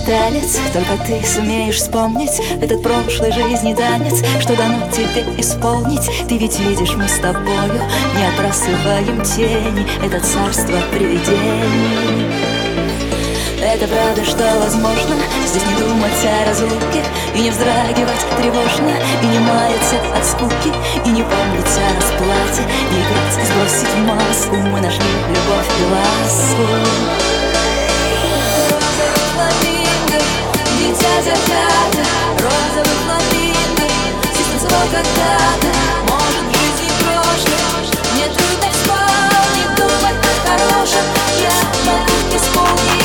танец, только ты сумеешь вспомнить этот прошлой жизни танец, что дано тебе исполнить. Ты ведь видишь, мы с тобою не отбрасываем тени, это царство привидений. Это правда, что возможно здесь не думать о разлуке, и не вздрагивать тревожно, и не маяться от скуки, и не помнить о расплате, не играть, сбросить маску. Мы нашли любовь и ласку. Розовый фламинго, дитя заката, розовый фламинго, здесь танцевал когда-то. Может, в жизни прошлой мне трудно вспомнить, думать о хорошем я могу исполнить.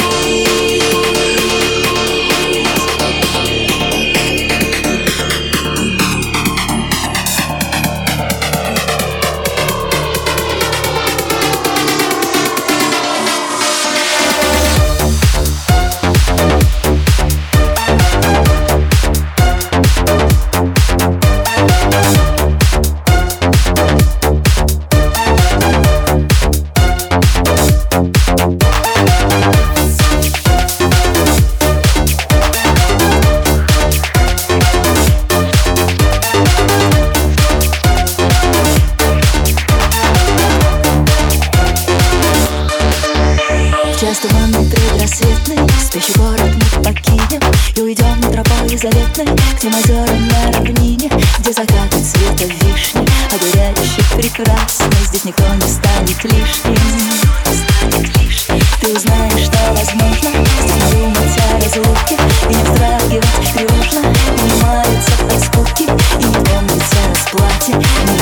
Час туманный предрассветный, спящий город мы покинем и уйдем тропой заветной к тем озерам на равнине, где закаты цвета вишни, оберяющий прекрасный. Здесь никто не станет лишним. Ты узнаешь, что возможно здесь не думать о разлуке, и не вздрагивать тревожно, и не маяться от скуки, и не помнить о расплате.